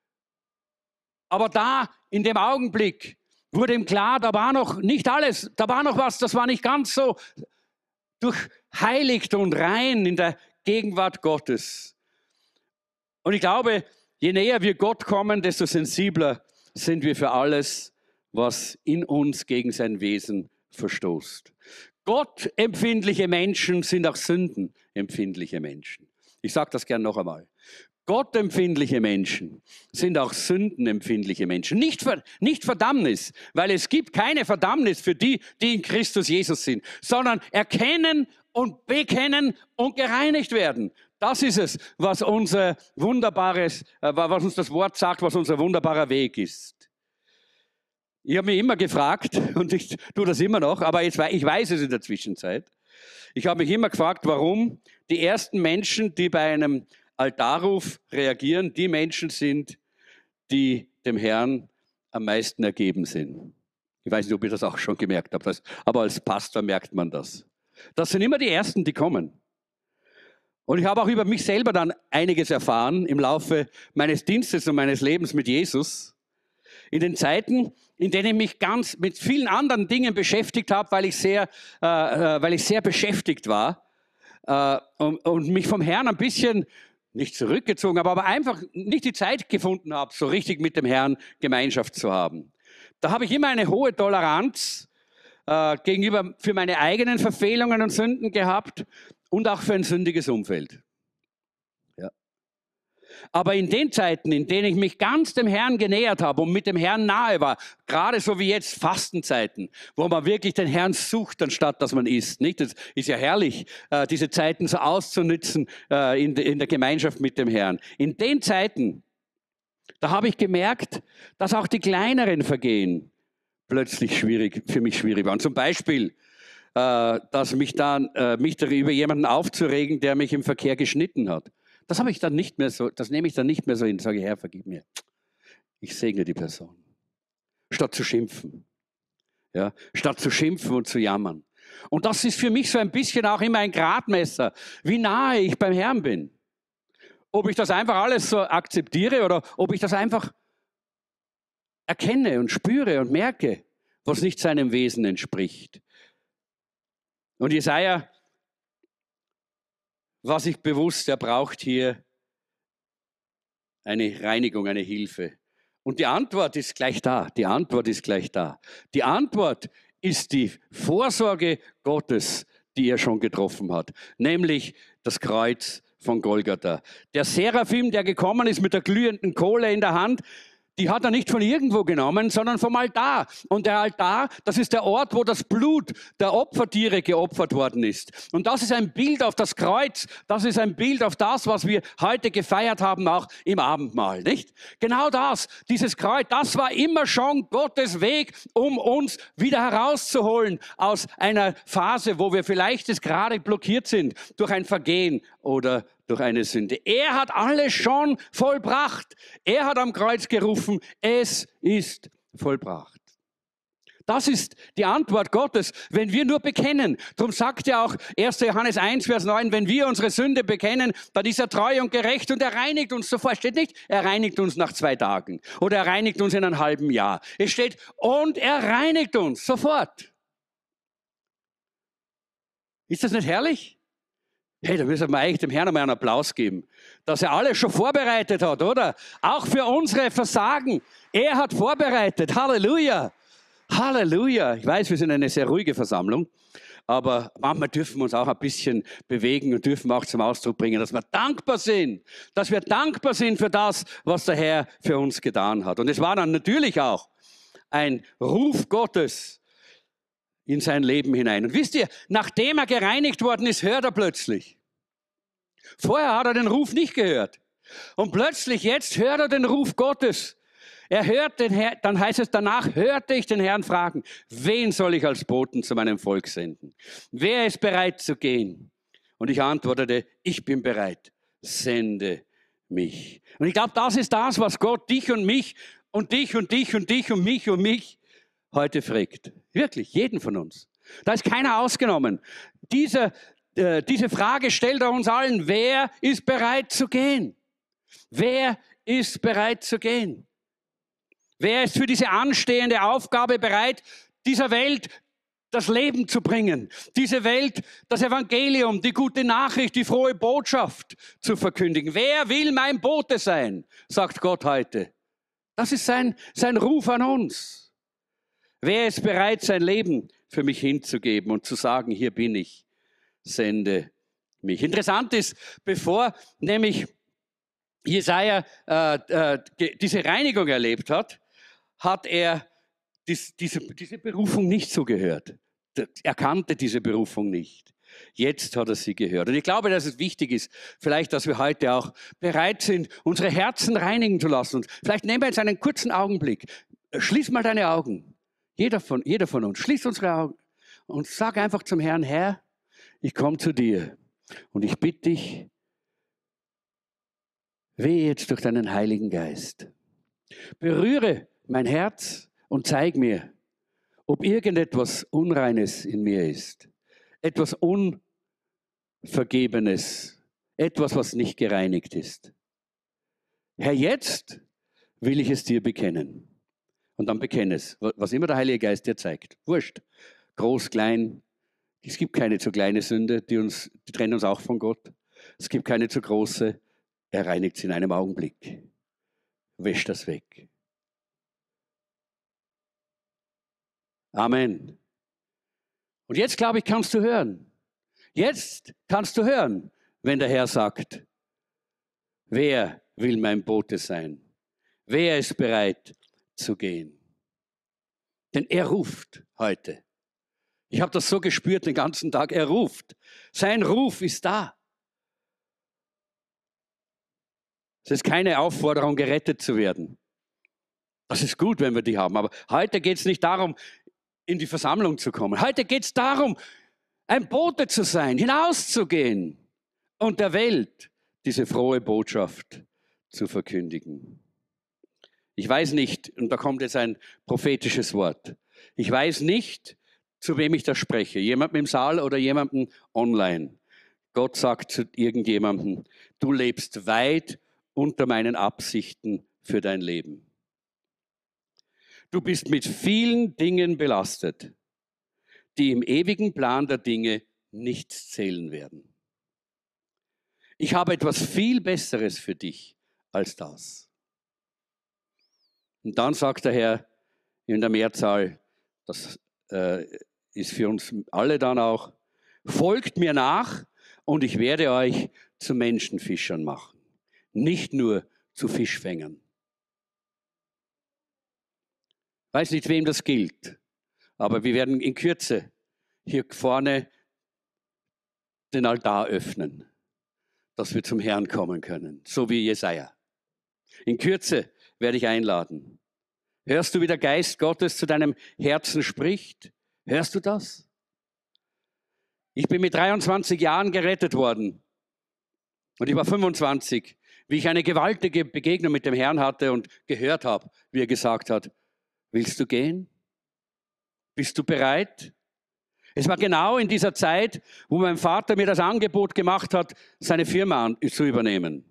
Aber da, in dem Augenblick, wurde ihm klar, da war noch nicht alles, da war noch was, das war nicht ganz so durchheiligt und rein in der Gegenwart Gottes. Und ich glaube, je näher wir Gott kommen, desto sensibler sind wir für alles, was in uns gegen sein Wesen verstoßt. Gottempfindliche Menschen sind auch sündenempfindliche Menschen. Ich sage das gern noch einmal. Gottempfindliche Menschen sind auch sündenempfindliche Menschen. Nicht, Ver, nicht Verdammnis, weil es gibt keine Verdammnis für die, die in Christus Jesus sind, sondern erkennen und bekennen und gereinigt werden. Das ist es, was unser wunderbares, äh, was uns das Wort sagt, was unser wunderbarer Weg ist. Ich habe mich immer gefragt, und ich tue das immer noch, aber jetzt, ich weiß es in der Zwischenzeit. Ich habe mich immer gefragt, warum die ersten Menschen, die bei einem Altarruf reagieren, die Menschen sind, die dem Herrn am meisten ergeben sind. Ich weiß nicht, ob ihr das auch schon gemerkt habt, aber als Pastor merkt man das. Das sind immer die Ersten, die kommen. Und ich habe auch über mich selber dann einiges erfahren im Laufe meines Dienstes und meines Lebens mit Jesus. In den Zeiten, in denen ich mich ganz mit vielen anderen Dingen beschäftigt habe, weil ich sehr, äh, weil ich sehr beschäftigt war äh, und, und mich vom Herrn ein bisschen nicht zurückgezogen habe, aber einfach nicht die Zeit gefunden habe, so richtig mit dem Herrn Gemeinschaft zu haben. Da habe ich immer eine hohe Toleranz äh, gegenüber für meine eigenen Verfehlungen und Sünden gehabt und auch für ein sündiges Umfeld. Ja. Aber in den Zeiten, in denen ich mich ganz dem Herrn genähert habe und mit dem Herrn nahe war, gerade so wie jetzt Fastenzeiten, wo man wirklich den Herrn sucht, anstatt dass man isst. Nicht? Das ist ja herrlich, äh, diese Zeiten so auszunützen äh, in, de, in der Gemeinschaft mit dem Herrn. In den Zeiten, da habe ich gemerkt, dass auch die kleineren Vergehen plötzlich schwierig, für mich schwierig waren. Zum Beispiel, äh, dass mich dann, äh, mich darüber jemanden aufzuregen, der mich im Verkehr geschnitten hat. Das habe ich dann nicht mehr so, das nehme ich dann nicht mehr so hin, sage, Herr, vergib mir. Ich segne die Person. Statt zu schimpfen. Ja, statt zu schimpfen und zu jammern. Und das ist für mich so ein bisschen auch immer ein Gradmesser, wie nahe ich beim Herrn bin. Ob ich das einfach alles so akzeptiere oder ob ich das einfach erkenne und spüre und merke, was nicht seinem Wesen entspricht. Und Jesaja war sich bewusst, er braucht hier eine Reinigung, eine Hilfe. Und die Antwort ist gleich da. Die Antwort ist gleich da. Die Antwort ist die Vorsorge Gottes, die er schon getroffen hat, nämlich das Kreuz von Golgatha. Der Seraphim, der gekommen ist mit der glühenden Kohle in der Hand, die hat er nicht von irgendwo genommen, sondern vom Altar. Und der Altar, das ist der Ort, wo das Blut der Opfertiere geopfert worden ist. Und das ist ein Bild auf das Kreuz, das ist ein Bild auf das, was wir heute gefeiert haben, auch im Abendmahl, nicht? Genau das, dieses Kreuz, das war immer schon Gottes Weg, um uns wieder herauszuholen aus einer Phase, wo wir vielleicht jetzt gerade blockiert sind durch ein Vergehen oder durch eine Sünde. Er hat alles schon vollbracht. Er hat am Kreuz gerufen, es ist vollbracht. Das ist die Antwort Gottes, wenn wir nur bekennen. Darum sagt er auch erster Johannes eins, Vers neun, wenn wir unsere Sünde bekennen, dann ist er treu und gerecht und er reinigt uns sofort. Steht nicht, er reinigt uns nach zwei Tagen oder er reinigt uns in einem halben Jahr. Es steht, und er reinigt uns sofort. Ist das nicht herrlich? Hey, da müssen wir eigentlich dem Herrn einmal einen Applaus geben, dass er alles schon vorbereitet hat, oder? Auch für unsere Versagen. Er hat vorbereitet. Halleluja. Halleluja. Ich weiß, wir sind eine sehr ruhige Versammlung, aber manchmal dürfen wir uns auch ein bisschen bewegen und dürfen auch zum Ausdruck bringen, dass wir dankbar sind, dass wir dankbar sind für das, was der Herr für uns getan hat. Und es war dann natürlich auch ein Ruf Gottes in sein Leben hinein. Und wisst ihr, nachdem er gereinigt worden ist, hört er plötzlich. Vorher hat er den Ruf nicht gehört. Und plötzlich jetzt hört er den Ruf Gottes. Er hört den Herrn, dann heißt es danach, hörte ich den Herrn fragen, wen soll ich als Boten zu meinem Volk senden? Wer ist bereit zu gehen? Und ich antwortete, ich bin bereit, sende mich. Und ich glaube, das ist das, was Gott dich und mich und dich und dich und dich und mich und mich heute fragt. Wirklich, jeden von uns. Da ist keiner ausgenommen. Diese, äh, diese Frage stellt er uns allen. Wer ist bereit zu gehen? Wer ist bereit zu gehen? Wer ist für diese anstehende Aufgabe bereit, dieser Welt das Leben zu bringen? Diese Welt, das Evangelium, die gute Nachricht, die frohe Botschaft zu verkündigen. Wer will mein Bote sein, sagt Gott heute. Das ist sein, sein Ruf an uns. Wer ist bereit, sein Leben für mich hinzugeben und zu sagen, hier bin ich, sende mich. Interessant ist, bevor nämlich Jesaja äh, äh, diese Reinigung erlebt hat, hat er dies, diese, diese Berufung nicht so gehört. Er kannte diese Berufung nicht. Jetzt hat er sie gehört. Und ich glaube, dass es wichtig ist, vielleicht, dass wir heute auch bereit sind, unsere Herzen reinigen zu lassen. Und vielleicht nehmen wir jetzt einen kurzen Augenblick. Schließ mal deine Augen. Jeder von, jeder von uns. Schließ unsere Augen und sag einfach zum Herrn, Herr, ich komme zu dir und ich bitte dich, wehe jetzt durch deinen Heiligen Geist. Berühre mein Herz und zeig mir, ob irgendetwas Unreines in mir ist. Etwas Unvergebenes. Etwas, was nicht gereinigt ist. Herr, jetzt will ich es dir bekennen. Und dann bekenne es, was immer der Heilige Geist dir zeigt. Wurscht. Groß, klein. Es gibt keine zu kleine Sünde, die, uns, die trennen uns auch von Gott. Es gibt keine zu große. Er reinigt sie in einem Augenblick. Wäscht das weg. Amen. Und jetzt, glaube ich, kannst du hören. Jetzt kannst du hören, wenn der Herr sagt, wer will mein Bote sein? Wer ist bereit zu gehen? Denn er ruft heute. Ich habe das so gespürt den ganzen Tag. Er ruft. Sein Ruf ist da. Es ist keine Aufforderung, gerettet zu werden. Das ist gut, wenn wir die haben. Aber heute geht es nicht darum, in die Versammlung zu kommen. Heute geht es darum, ein Bote zu sein, hinauszugehen und der Welt diese frohe Botschaft zu verkündigen. Ich weiß nicht, und da kommt jetzt ein prophetisches Wort, ich weiß nicht, zu wem ich da spreche, jemandem im Saal oder jemandem online. Gott sagt zu irgendjemandem, du lebst weit unter meinen Absichten für dein Leben. Du bist mit vielen Dingen belastet, die im ewigen Plan der Dinge nichts zählen werden. Ich habe etwas viel Besseres für dich als das. Und dann sagt der Herr in der Mehrzahl, das äh, ist für uns alle dann auch, folgt mir nach und ich werde euch zu Menschenfischern machen, nicht nur zu Fischfängern. Ich weiß nicht, wem das gilt, aber wir werden in Kürze hier vorne den Altar öffnen, dass wir zum Herrn kommen können, so wie Jesaja. In Kürze werde ich einladen. Hörst du, wie der Geist Gottes zu deinem Herzen spricht? Hörst du das? Ich bin mit dreiundzwanzig Jahren gerettet worden und ich war fünfundzwanzig, wie ich eine gewaltige Begegnung mit dem Herrn hatte und gehört habe, wie er gesagt hat, willst du gehen? Bist du bereit? Es war genau in dieser Zeit, wo mein Vater mir das Angebot gemacht hat, seine Firma zu übernehmen.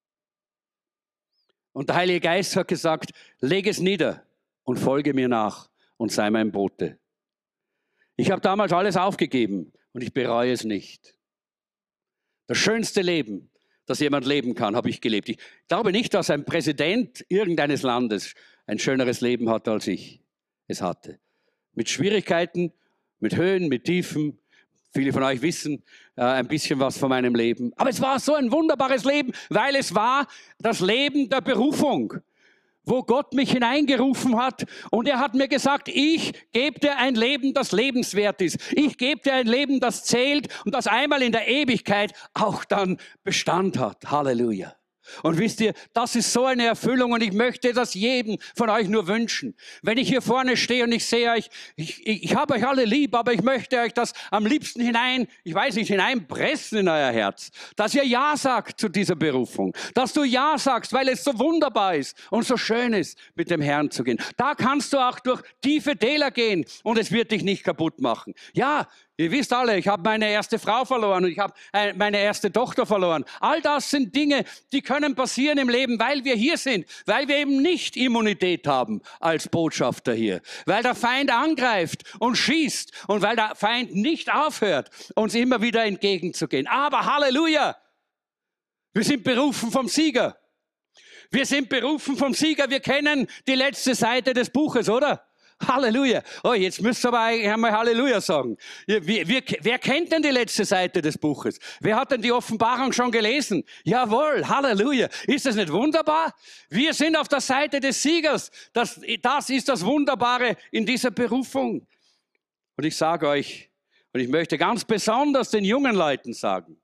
Und der Heilige Geist hat gesagt, leg es nieder und folge mir nach und sei mein Bote. Ich habe damals alles aufgegeben und ich bereue es nicht. Das schönste Leben, das jemand leben kann, habe ich gelebt. Ich glaube nicht, dass ein Präsident irgendeines Landes ein schöneres Leben hatte, als ich es hatte. Mit Schwierigkeiten, mit Höhen, mit Tiefen. Viele von euch wissen äh, ein bisschen was von meinem Leben. Aber es war so ein wunderbares Leben, weil es war das Leben der Berufung, wo Gott mich hineingerufen hat. Und er hat mir gesagt, ich gebe dir ein Leben, das lebenswert ist. Ich gebe dir ein Leben, das zählt und das einmal in der Ewigkeit auch dann Bestand hat. Halleluja. Und wisst ihr, das ist so eine Erfüllung und ich möchte das jedem von euch nur wünschen. Wenn ich hier vorne stehe und ich sehe euch, ich, ich, ich habe euch alle lieb, aber ich möchte euch das am liebsten hinein, ich weiß nicht, hineinpressen in euer Herz, dass ihr Ja sagt zu dieser Berufung, dass du Ja sagst, weil es so wunderbar ist und so schön ist, mit dem Herrn zu gehen. Da kannst du auch durch tiefe Täler gehen und es wird dich nicht kaputt machen. Ja, ihr wisst alle, ich habe meine erste Frau verloren und ich habe meine erste Tochter verloren. All das sind Dinge, die können passieren im Leben, weil wir hier sind, weil wir eben nicht Immunität haben als Botschafter hier, weil der Feind angreift und schießt und weil der Feind nicht aufhört, uns immer wieder entgegenzugehen. Aber Halleluja, wir sind berufen vom Sieger. Wir sind berufen vom Sieger. Wir kennen die letzte Seite des Buches, oder? Halleluja. Oh, jetzt müsst ihr aber einmal Halleluja sagen. Wir, wir, wer kennt denn die letzte Seite des Buches? Wer hat denn die Offenbarung schon gelesen? Jawohl, Halleluja. Ist das nicht wunderbar? Wir sind auf der Seite des Siegers. Das, das ist das Wunderbare in dieser Berufung. Und ich sage euch, Und ich möchte ganz besonders den jungen Leuten sagen,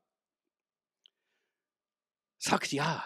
sagt ja.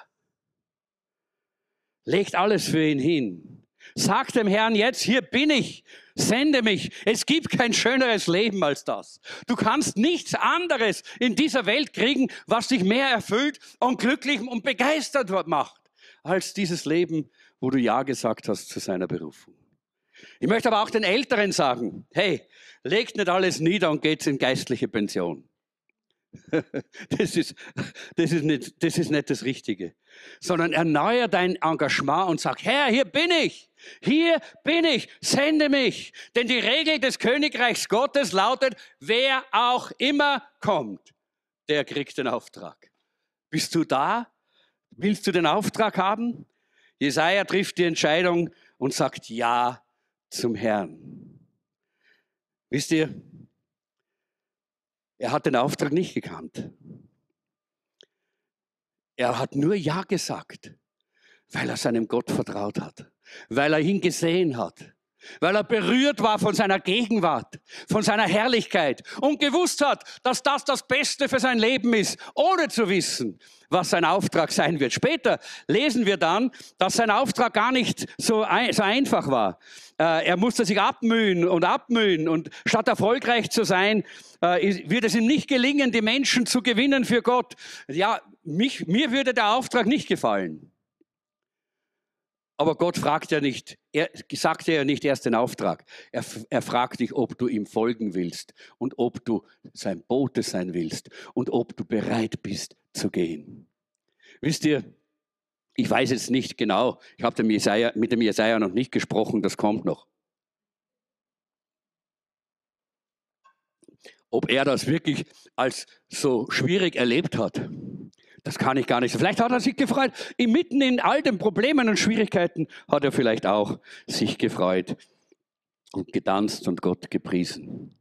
Legt alles für ihn hin. Sagt dem Herrn jetzt, hier bin ich, sende mich. Es gibt kein schöneres Leben als das. Du kannst nichts anderes in dieser Welt kriegen, was dich mehr erfüllt und glücklich und begeistert macht, als dieses Leben, wo du Ja gesagt hast zu seiner Berufung. Ich möchte aber auch den Älteren sagen, hey, legt nicht alles nieder und geht in geistliche Pension. Das ist, das, ist nicht, das ist nicht das Richtige. Sondern erneuer dein Engagement und sag, Herr, hier bin ich, hier bin ich, sende mich. Denn die Regel des Königreichs Gottes lautet, wer auch immer kommt, der kriegt den Auftrag. Bist du da? Willst du den Auftrag haben? Jesaja trifft die Entscheidung und sagt Ja zum Herrn. Wisst ihr, er hat den Auftrag nicht gekannt. Er hat nur Ja gesagt, weil er seinem Gott vertraut hat, weil er ihn gesehen hat, weil er berührt war von seiner Gegenwart, von seiner Herrlichkeit und gewusst hat, dass das das Beste für sein Leben ist, ohne zu wissen, was sein Auftrag sein wird. Später lesen wir dann, dass sein Auftrag gar nicht so, ein, so einfach war. Äh, er musste sich abmühen und abmühen und statt erfolgreich zu sein, äh, wird es ihm nicht gelingen, die Menschen zu gewinnen für Gott. Ja, mich, mir würde der Auftrag nicht gefallen. Aber Gott fragt ja nicht, er sagt ja nicht erst den Auftrag. Er, er fragt dich, ob du ihm folgen willst und ob du sein Bote sein willst und ob du bereit bist zu gehen. Wisst ihr, ich weiß jetzt nicht genau, ich habe mit dem Jesaja noch nicht gesprochen, das kommt noch. Ob er das wirklich als so schwierig erlebt hat, das kann ich gar nicht. Vielleicht hat er sich gefreut. Inmitten in all den Problemen und Schwierigkeiten hat er vielleicht auch sich gefreut und getanzt und Gott gepriesen.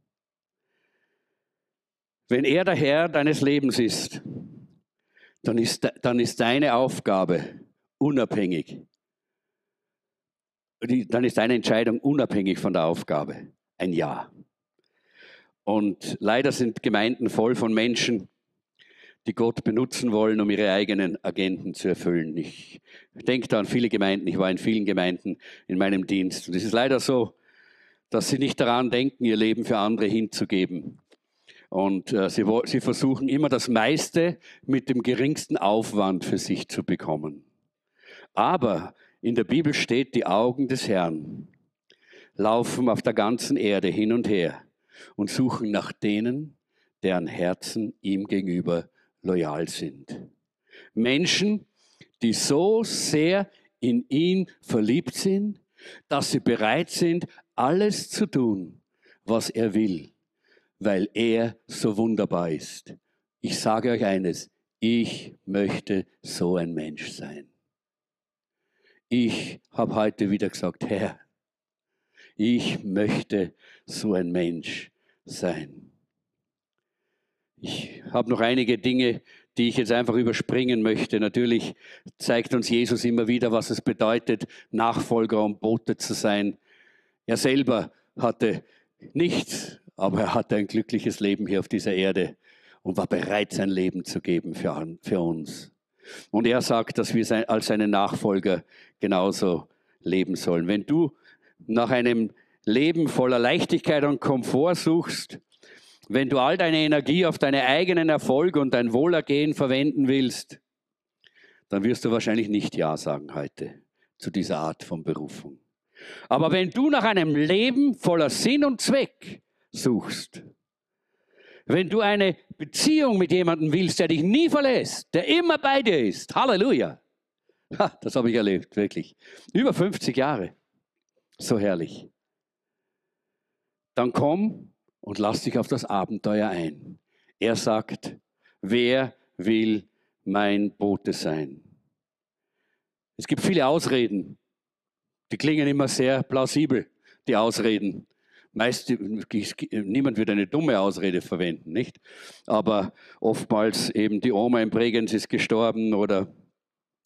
Wenn er der Herr deines Lebens ist, dann ist, dann ist deine Aufgabe unabhängig. Dann ist deine Entscheidung unabhängig von der Aufgabe. Ein Ja. Und leider sind Gemeinden voll von Menschen, die Gott benutzen wollen, um ihre eigenen Agenten zu erfüllen. Ich denke da an viele Gemeinden, ich war in vielen Gemeinden in meinem Dienst. Und es ist leider so, dass sie nicht daran denken, ihr Leben für andere hinzugeben. Und äh, sie, sie versuchen immer das meiste mit dem geringsten Aufwand für sich zu bekommen. Aber in der Bibel steht, die Augen des Herrn laufen auf der ganzen Erde hin und her und suchen nach denen, deren Herzen ihm gegenüber loyal sind. Menschen, die so sehr in ihn verliebt sind, dass sie bereit sind, alles zu tun, was er will, weil er so wunderbar ist. Ich sage euch eines, ich möchte so ein Mensch sein. Ich habe heute wieder gesagt, Herr, ich möchte so ein Mensch sein. Ich habe noch einige Dinge, die ich jetzt einfach überspringen möchte. Natürlich zeigt uns Jesus immer wieder, was es bedeutet, Nachfolger und Bote zu sein. Er selber hatte nichts, aber er hatte ein glückliches Leben hier auf dieser Erde und war bereit, sein Leben zu geben für, für uns. Und er sagt, dass wir sein, als seine Nachfolger genauso leben sollen. Wenn du nach einem Leben voller Leichtigkeit und Komfort suchst, wenn du all deine Energie auf deine eigenen Erfolge und dein Wohlergehen verwenden willst, dann wirst du wahrscheinlich nicht Ja sagen heute zu dieser Art von Berufung. Aber wenn du nach einem Leben voller Sinn und Zweck suchst, wenn du eine Beziehung mit jemandem willst, der dich nie verlässt, der immer bei dir ist, Halleluja, ha, das habe ich erlebt, wirklich, über fünfzig Jahre, so herrlich, dann komm und lass dich auf das Abenteuer ein. Er sagt, wer will mein Bote sein? Es gibt viele Ausreden, die klingen immer sehr plausibel, die Ausreden. Meist, niemand wird eine dumme Ausrede verwenden, nicht? Aber oftmals eben die Oma in Bregenz ist gestorben oder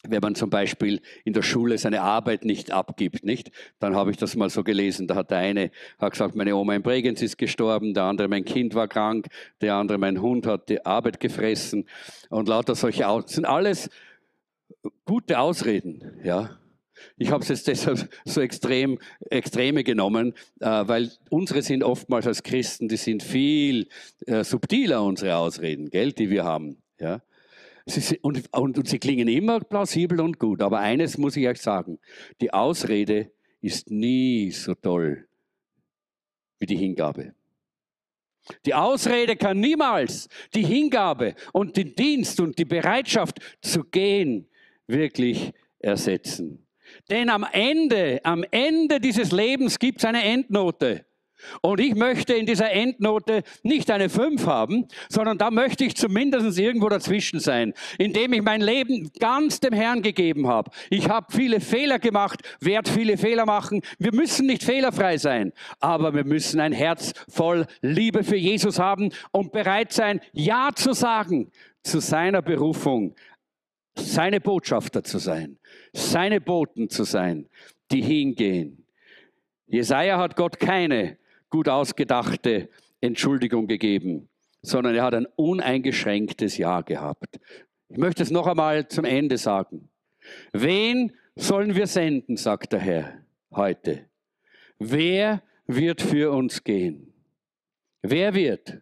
wenn man zum Beispiel in der Schule seine Arbeit nicht abgibt, nicht? Dann habe ich das mal so gelesen, da hat der eine hat gesagt, meine Oma in Bregenz ist gestorben, der andere, mein Kind war krank, der andere, mein Hund hat die Arbeit gefressen und lauter solche Aus- das sind alles gute Ausreden, ja. Ich habe es jetzt deshalb so extrem, extreme genommen, äh, weil unsere sind oftmals als Christen, die sind viel äh, subtiler, unsere Ausreden, gell, die wir haben, ja. Sie, und, und, und sie klingen immer plausibel und gut, aber eines muss ich euch sagen, die Ausrede ist nie so toll wie die Hingabe. Die Ausrede kann niemals die Hingabe und den Dienst und die Bereitschaft zu gehen wirklich ersetzen. Denn am Ende, am Ende dieses Lebens gibt es eine Endnote. Und ich möchte in dieser Endnote nicht eine fünf haben, sondern da möchte ich zumindest irgendwo dazwischen sein, indem ich mein Leben ganz dem Herrn gegeben habe. Ich habe viele Fehler gemacht, werde viele Fehler machen. Wir müssen nicht fehlerfrei sein, aber wir müssen ein Herz voll Liebe für Jesus haben und bereit sein, Ja zu sagen zu seiner Berufung, seine Botschafter zu sein, seine Boten zu sein, die hingehen. Jesaja hat Gott keine gut ausgedachte Entschuldigung gegeben, sondern er hat ein uneingeschränktes Ja gehabt. Ich möchte es noch einmal zum Ende sagen. Wen sollen wir senden, sagt der Herr heute. Wer wird für uns gehen? Wer wird?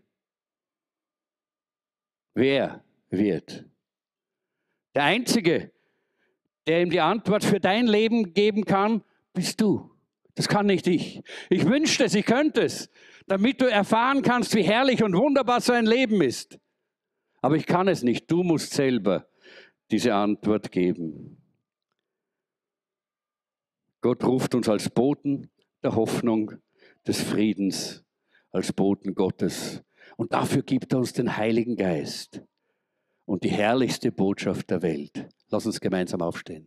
Wer wird? Der Einzige, der ihm die Antwort für dein Leben geben kann, bist du. Das kann nicht ich. Ich wünschte es, ich könnte es, damit du erfahren kannst, wie herrlich und wunderbar so ein Leben ist. Aber ich kann es nicht. Du musst selber diese Antwort geben. Gott ruft uns als Boten der Hoffnung, des Friedens, als Boten Gottes. Und dafür gibt er uns den Heiligen Geist und die herrlichste Botschaft der Welt. Lass uns gemeinsam aufstehen.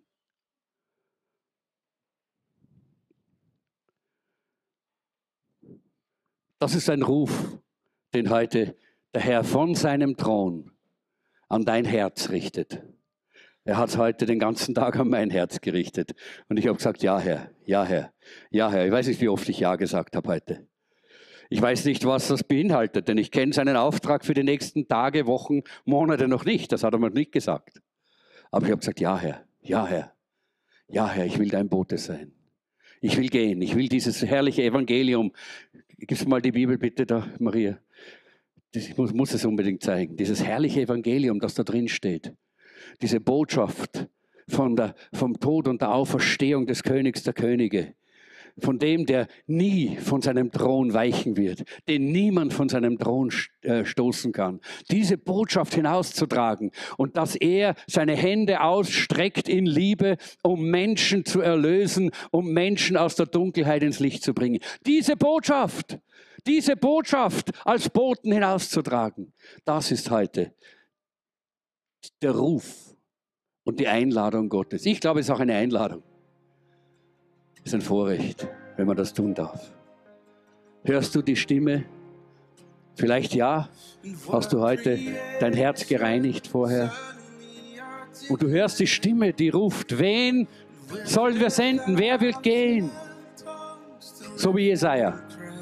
Das ist ein Ruf, den heute der Herr von seinem Thron an dein Herz richtet. Er hat heute den ganzen Tag an mein Herz gerichtet. Und ich habe gesagt, ja Herr, ja Herr, ja Herr. Ich weiß nicht, wie oft ich Ja gesagt habe heute. Ich weiß nicht, was das beinhaltet, denn ich kenne seinen Auftrag für die nächsten Tage, Wochen, Monate noch nicht. Das hat er mir nicht gesagt. Aber ich habe gesagt, ja Herr, ja Herr, ja Herr, ich will dein Bote sein. Ich will gehen, ich will dieses herrliche Evangelium. Gib mal die Bibel bitte da, Maria. Ich muss, muss es unbedingt zeigen. Dieses herrliche Evangelium, das da drin steht. Diese Botschaft von der, vom Tod und der Auferstehung des Königs der Könige. Von dem, der nie von seinem Thron weichen wird, den niemand von seinem Thron stoßen kann. Diese Botschaft hinauszutragen und dass er seine Hände ausstreckt in Liebe, um Menschen zu erlösen, um Menschen aus der Dunkelheit ins Licht zu bringen. Diese Botschaft, diese Botschaft als Boten hinauszutragen, das ist heute der Ruf und die Einladung Gottes. Ich glaube, es ist auch eine Einladung. Es ist ein Vorrecht, wenn man das tun darf. Hörst du die Stimme? Vielleicht ja. Hast du heute dein Herz gereinigt vorher? Und du hörst die Stimme, die ruft, wen sollen wir senden? Wer wird gehen? So wie Jesaja.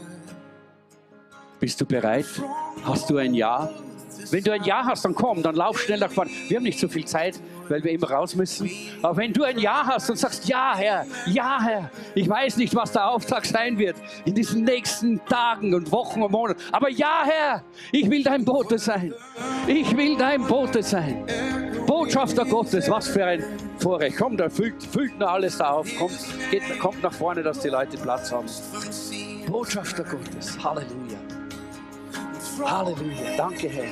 Bist du bereit? Hast du ein Ja? Wenn du ein Ja hast, dann komm, dann lauf schnell nach vorne. Wir haben nicht so viel Zeit, weil wir immer raus müssen. Aber wenn du ein Ja hast und sagst, ja Herr, ja Herr, ich weiß nicht, was der Auftrag sein wird in diesen nächsten Tagen und Wochen und Monaten. Aber ja Herr, ich will dein Bote sein. Ich will dein Bote sein. Botschafter Gottes, was für ein Vorrecht. Komm, da füllt, füllt nur alles da auf. Kommt, geht, kommt nach vorne, dass die Leute Platz haben. Botschafter Gottes, Halleluja. Halleluja, danke Herr.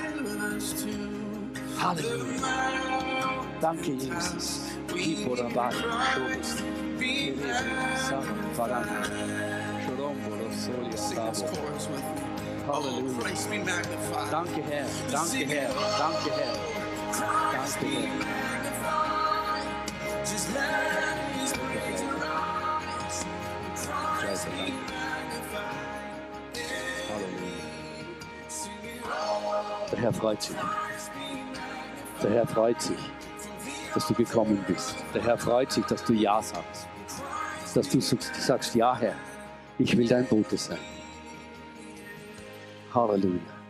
Halleluja. Danke Jesus. Halleluja. Danke Herr, danke Herr, danke Herr. Danke Herr. Der Herr freut sich. Der Herr freut sich. dass du gekommen bist. Der Herr freut sich, dass du Ja sagst. Dass du sagst, ja Herr, ich will dein Bote sein. Halleluja.